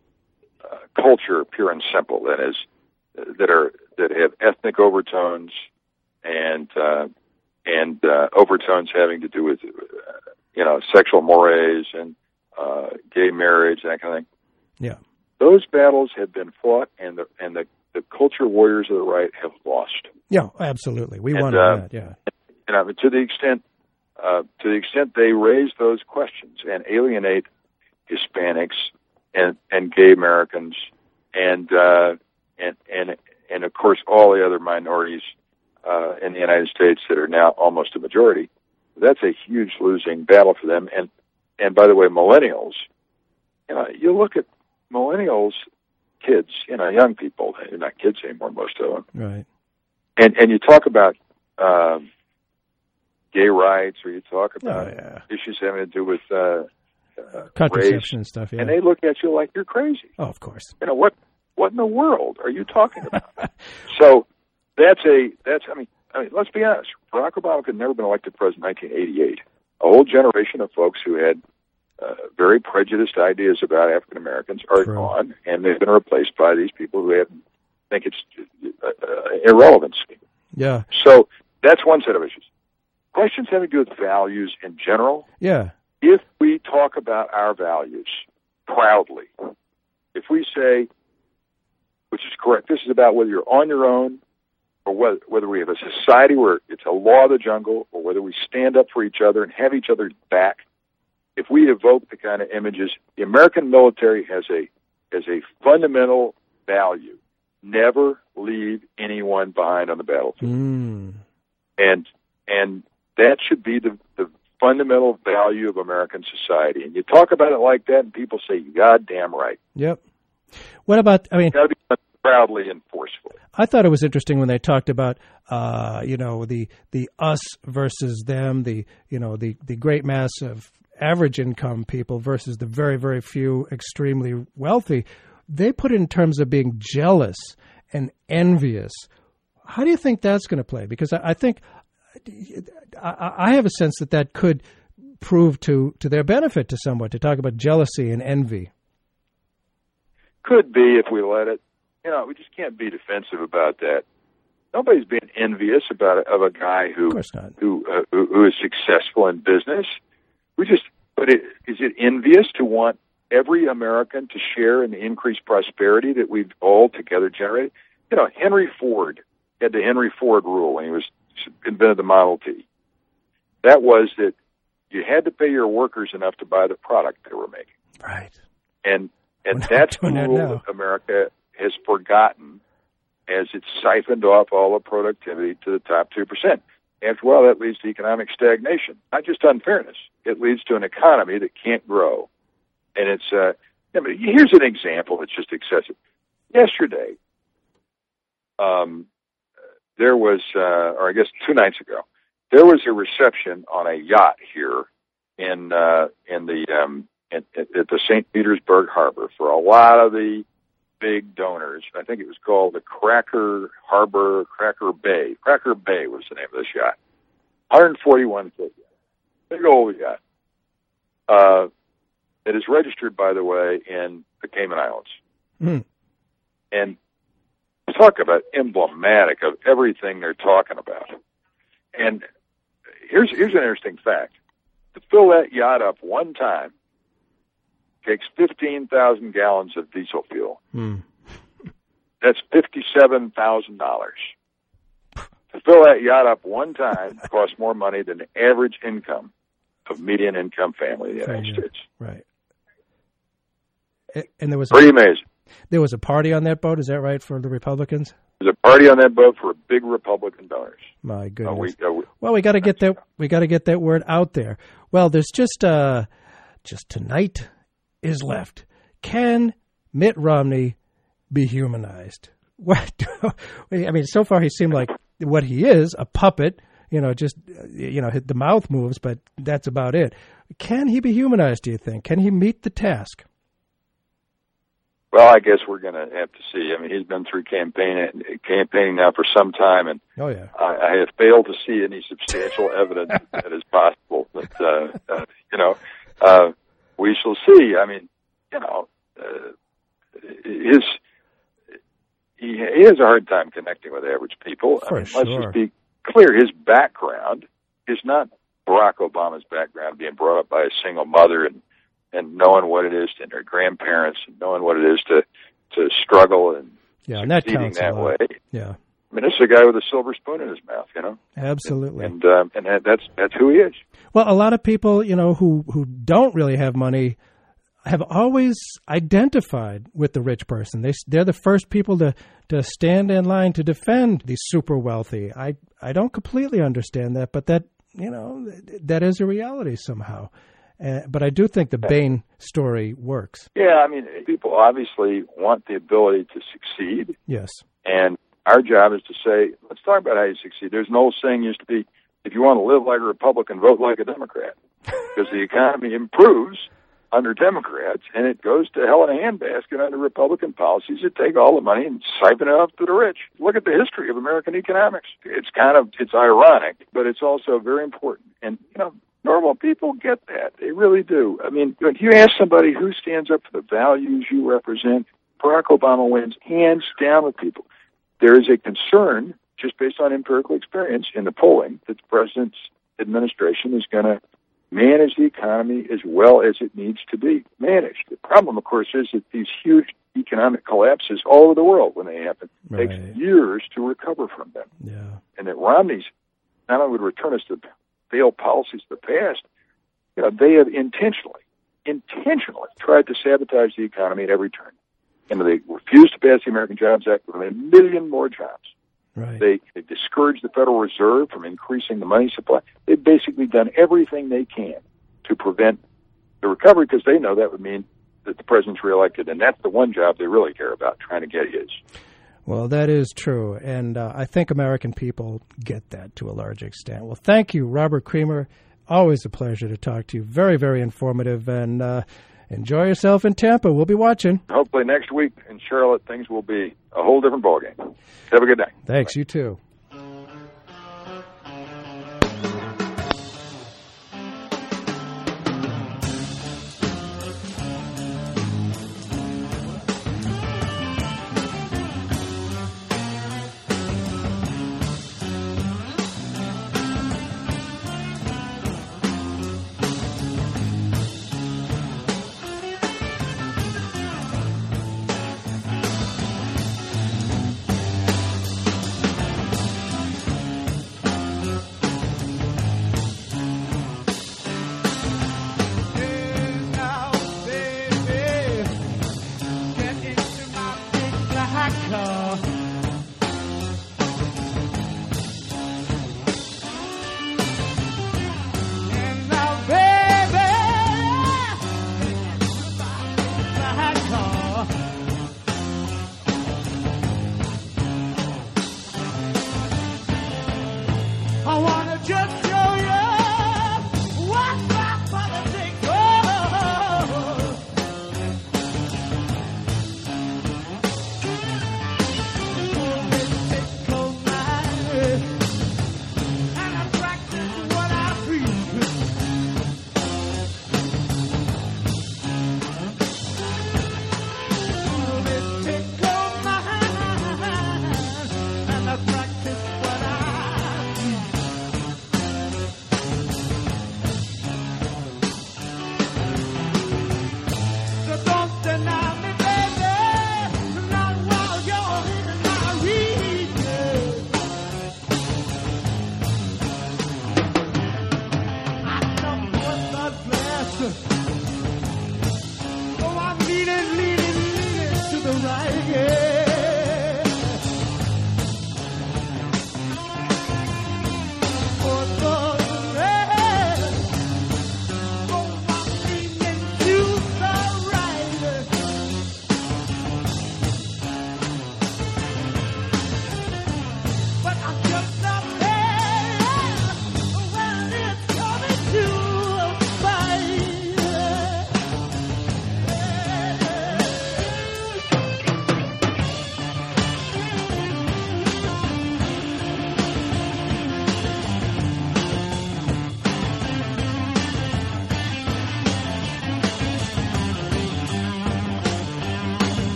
uh, culture pure and simple, that is, that are that have ethnic overtones and uh, and uh, overtones having to do with uh, you know sexual mores and uh, gay marriage, that kind of thing. Yeah. Those battles have been fought, and the and the, the culture warriors of the right have lost. Yeah, absolutely. We and, won uh, that. Yeah. You know, to the extent uh, to the extent they raise those questions and alienate Hispanics and and gay Americans and uh, and and and of course all the other minorities uh, in the United States that are now almost a majority, that's a huge losing battle for them. And and by the way, millennials, you know, you look at millennials, kids, you know, young people, they're not kids anymore, most of them. Right. And and you talk about um, gay rights, or you talk about oh, yeah. issues having to do with uh, uh, contraception race, and stuff, yeah. and they look at you like you're crazy. Oh, of course. You know, what what in the world are you talking about? So that's a, that's, I mean, I mean, let's be honest. Barack Obama could never have been elected president in nineteen eighty-eight. A whole generation of folks who had Uh, very prejudiced ideas about African Americans are True. gone, and they've been replaced by these people who have, think it's uh, uh, irrelevancy. Yeah. So that's one set of issues. Questions having to do with values in general. Yeah. If we talk about our values proudly, if we say, which is correct, this is about whether you're on your own or whether, whether we have a society where it's a law of the jungle, or whether we stand up for each other and have each other's back. If we evoke the kind of images, the American military has a has a fundamental value: never leave anyone behind on the battlefield. Mm. And and that should be the, the fundamental value of American society. And you talk about it like that, and people say, "God damn right." Yep. What about? I mean, it's got to be done proudly and forcefully. I thought it was interesting when they talked about, uh, you know, the the us versus them, the you know the the great mass of average income people versus the very very few extremely wealthy. They put it in terms of being jealous and envious. How do you think that's going to play? Because I, I think I, I have a sense that that could prove to, to their benefit to somewhat, to talk about jealousy and envy. Could be if we let it. You know, we just can't be defensive about that. Nobody's being envious about of a guy who of course not. who uh, who, who is successful in business. We just, but it, is it envious to want every American to share in the increased prosperity that we've all together generated? You know, Henry Ford had the Henry Ford rule when he was invented the Model T. That was that you had to pay your workers enough to buy the product they were making. Right. And and that's the that rule now. that America has forgotten as it's siphoned off all the productivity to the top two percent. After a while, that leads to economic stagnation, not just unfairness. It leads to an economy that can't grow. And it's, uh, I mean, here's an example that's just excessive. Yesterday, um, there was, uh, or I guess two nights ago, there was a reception on a yacht here in, uh, in the, um, at, at the Saint Petersburg Harbor for a lot of the big donors. I think it was called the Cracker Harbor, Cracker Bay. Cracker Bay was the name of this yacht. one hundred forty-one foot yacht. Big old yacht. Uh, it is registered, by the way, in the Cayman Islands. Mm. And talk about emblematic of everything they're talking about. And here's here's an interesting fact. To fill that yacht up one time takes fifteen thousand gallons of diesel fuel. Mm. That's fifty-seven thousand dollars. To fill that yacht up one time costs more money than the average income of median income family in the United States. Right. And there was pretty a, amazing. There was a party on that boat, is that right, for the Republicans? There's a party on that boat for big Republican donors. My goodness. Uh, we, uh, we, well, we got to get that. We got to get that word out there. Well, there's just uh, just tonight is left. Can Mitt Romney be humanized? What? I mean, so far he seemed like what he is, a puppet. You know, just you know, the mouth moves, but that's about it. Can he be humanized? Do you think? Can he meet the task? Well, I guess we're going to have to see. I mean, he's been through campaign, campaigning now for some time, and oh, yeah. I, I have failed to see any substantial evidence that is possible. But, uh, uh, you know, uh, we shall see. I mean, you know, uh, his he, he has a hard time connecting with average people. For I mean, sure. Let's just be clear. His background is not Barack Obama's background, being brought up by a single mother and and knowing what it is to their grandparents, and knowing what it is to, to struggle and yeah, and that succeeding counts that a lot. way. Yeah, I mean, this is a guy with a silver spoon in his mouth, you know. Absolutely, and and, um, and that's that's who he is. Well, a lot of people, you know, who who don't really have money, have always identified with the rich person. They they're the first people to to stand in line to defend the super wealthy. I I don't completely understand that, but that you know that is a reality somehow. Uh, but I do think the Bain story works. Yeah, I mean, people obviously want the ability to succeed. Yes. And our job is to say, let's talk about how you succeed. There's an old saying used to be, if you want to live like a Republican, vote like a Democrat. Because the economy improves under Democrats, and it goes to hell in a handbasket under Republican policies that take all the money and siphon it off to the rich. Look at the history of American economics. It's kind of, it's ironic, but it's also very important. And, you know, normal people get that. They really do. I mean, if you ask somebody who stands up for the values you represent, Barack Obama wins hands down with people. There is a concern, just based on empirical experience in the polling, that the president's administration is going to manage the economy as well as it needs to be managed. The problem, of course, is that these huge economic collapses all over the world, when they happen, right. takes years to recover from them. Yeah. And that Romney's not only would return us to failed policies of the past, you know, they have intentionally, intentionally tried to sabotage the economy at every turn. And they refused to pass the American Jobs Act with a million more jobs. Right. They, they discouraged the Federal Reserve from increasing the money supply. They've basically done everything they can to prevent the recovery because they know that would mean that the president's reelected, and that's the one job they really care about, trying to get his. Well, that is true, and uh, I think American people get that to a large extent. Well, thank you, Robert Creamer. Always a pleasure to talk to you. Very, very informative, and uh, enjoy yourself in Tampa. We'll be watching. Hopefully next week in Charlotte, things will be a whole different ballgame. Have a good day. Thanks. Bye. You too.